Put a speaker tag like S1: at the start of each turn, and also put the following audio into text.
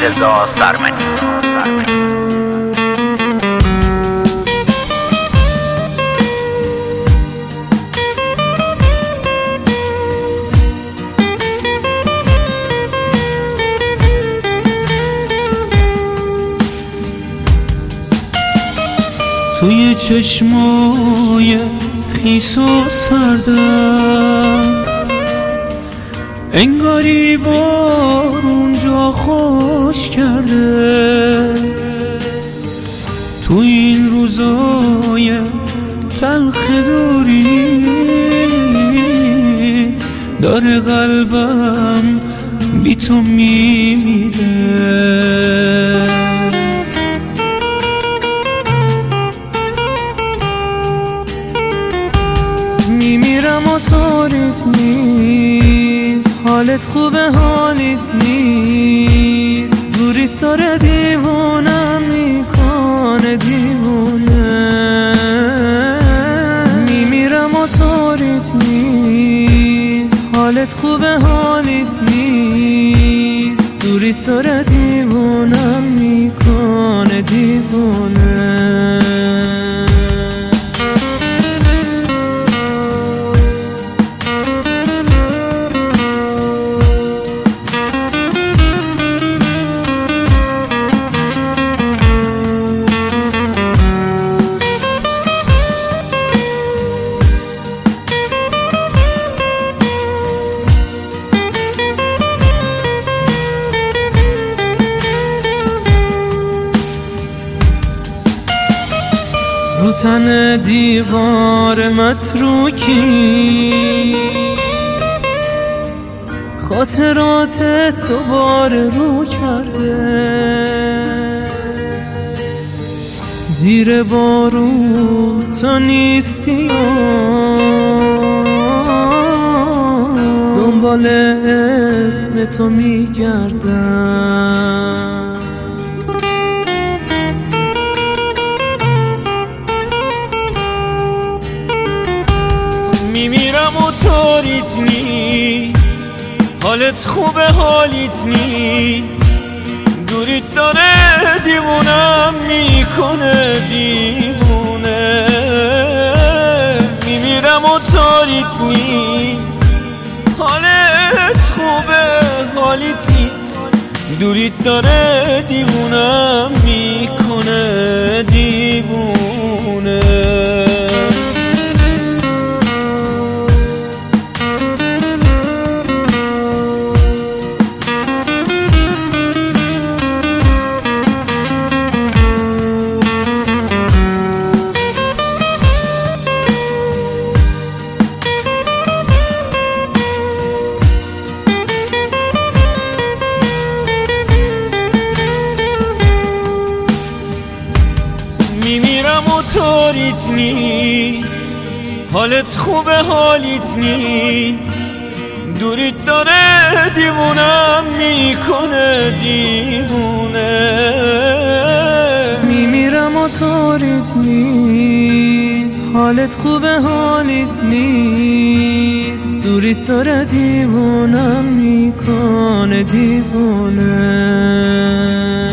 S1: مرتضی سرمدی.
S2: توی چشمای خیس و سردم انگاری بارون جا خوش کرده. تو این روزای تلخ دوری داره قلبم بی تو میمیره. میمیرم و طوریت نیست، حالت خوبه حالیت نیست، دوریت داره دیوونم میکنه دیوونه. میمیرم و طوریت نیست، حالت خوبه حالیت نیست، دوریت داره دیوونم میکنه دیوونه. رو تن دیوار متروکی خاطراتت دوباره رو کرده. زیر بارون تو نیستی و دنبال اسم تو میگردم. میمیرم و طوریت نیست، حالت خوبه حالیت نیست، دوریت داره دیوونم میکنه دیوونه. میمیرم و طوریت نیست، حالت خوبه حالیت نیست، دوریت داره دیوونم میکنه دیوونه. میمیرم و طوریت نیست، حالت خوبه حالیت نیست، دوریت داره دیوونم میکنه دیوونه. میمیرم و طوریت نیست، حالت خوبه حالیت نیست، دوریت داره دیوونم میکنه دیوونه.